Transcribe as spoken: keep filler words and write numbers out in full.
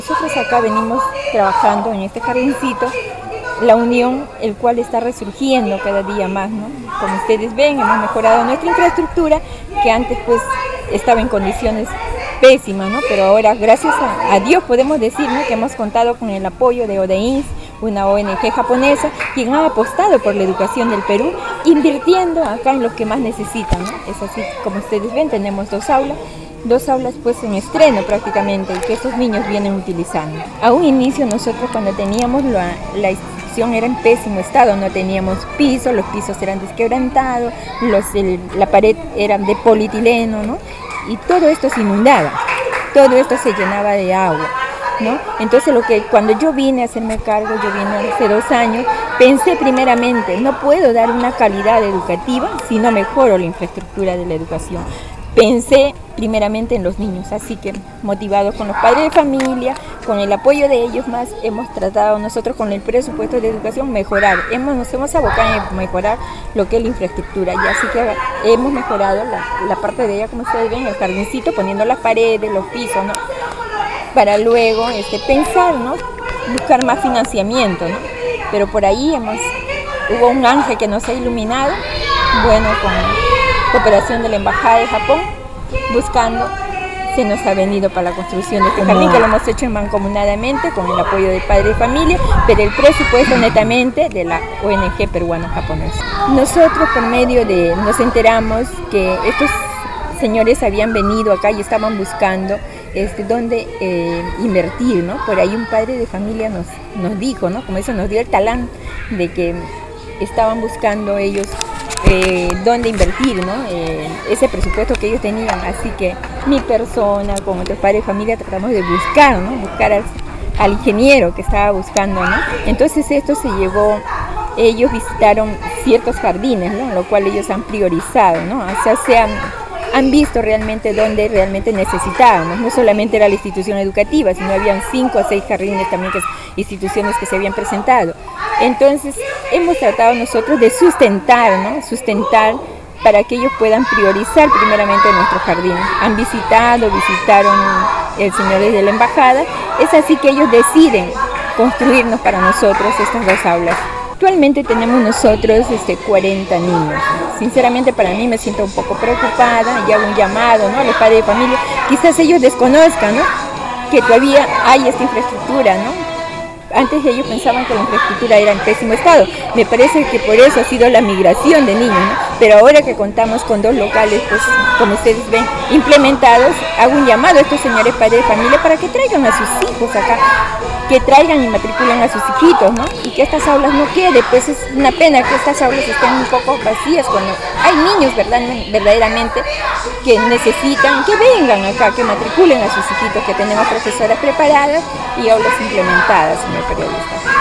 Nosotros acá venimos trabajando en este jardincito, la unión, el cual está resurgiendo cada día más, ¿no? Como ustedes ven, hemos mejorado nuestra infraestructura, que antes pues estaba en condiciones pésimas, ¿no? Pero ahora, gracias a, a Dios, podemos decir, ¿no?, que hemos contado con el apoyo de ODEINS, una O N G japonesa, quien ha apostado por la educación del Perú, invirtiendo acá en los que más necesitan, ¿no? Es así, como ustedes ven, tenemos dos aulas, dos aulas pues en estreno prácticamente, y que estos niños vienen utilizando. A un inicio nosotros, cuando teníamos la, la institución, era en pésimo estado, no teníamos piso, los pisos eran desquebrantados, los, el, la pared era de polietileno, ¿no? Y todo esto se inundaba, todo esto se llenaba de agua, ¿no? Entonces, lo que cuando yo vine a hacerme cargo, yo vine hace dos años, pensé primeramente, no puedo dar una calidad educativa si no mejoro la infraestructura de la educación. Pensé primeramente en los niños, así que motivados con los padres de familia, con el apoyo de ellos más, hemos tratado nosotros con el presupuesto de educación mejorar, hemos, nos hemos abocado a mejorar lo que es la infraestructura, y así que hemos mejorado la, la parte de ella, como ustedes ven, el jardincito, poniendo las paredes, los pisos, ¿no? Para luego este, pensar, ¿no?, buscar más financiamiento, ¿no? Pero por ahí hemos, hubo un ángel que nos ha iluminado, bueno, con cooperación de la Embajada de Japón, buscando, se nos ha venido para la construcción de este jardín, que lo hemos hecho mancomunadamente con el apoyo de padres de familia, pero el presupuesto netamente de la O N G peruano-japonesa. Nosotros, por medio de, nos enteramos que estos señores habían venido acá y estaban buscando este, dónde eh, invertir, ¿no? Por ahí un padre de familia nos, nos dijo, ¿no?, como eso nos dio el talán de que estaban buscando ellos Eh, dónde invertir, ¿no?, eh, ese presupuesto que ellos tenían. Así que mi persona con otros padres de familia tratamos de buscar, ¿no?, buscar al, al ingeniero que estaba buscando, ¿no? Entonces esto se llevó, ellos visitaron ciertos jardines, ¿no?, lo cual ellos han priorizado, ¿no? O sea, se han, han visto realmente dónde realmente necesitábamos. No solamente era la institución educativa, sino habían cinco o seis jardines también, que instituciones que se habían presentado. Entonces hemos tratado nosotros de sustentar, ¿no?, sustentar para que ellos puedan priorizar primeramente nuestro jardín. Han visitado, visitaron el señores de la embajada, es así que ellos deciden construirnos para nosotros estas dos aulas. Actualmente tenemos nosotros este, cuarenta niños. Sinceramente, para mí me siento un poco preocupada y hago un llamado, ¿no?, a los padres de familia. Quizás ellos desconozcan, ¿no?, que todavía hay esta infraestructura, ¿no? Antes ellos pensaban que la infraestructura era en pésimo estado. Me parece que por eso ha sido la migración de niños, ¿no? Pero ahora que contamos con dos locales, pues como ustedes ven, implementados, hago un llamado a estos señores padres de familia para que traigan a sus hijos acá, que traigan y matriculen a sus hijitos, ¿no? Y que estas aulas no queden, pues es una pena que estas aulas estén un poco vacías cuando hay niños, ¿verdad?, verdaderamente que necesitan, que vengan acá, que matriculen a sus hijitos, que tenemos profesoras preparadas y aulas implementadas, señor periodista.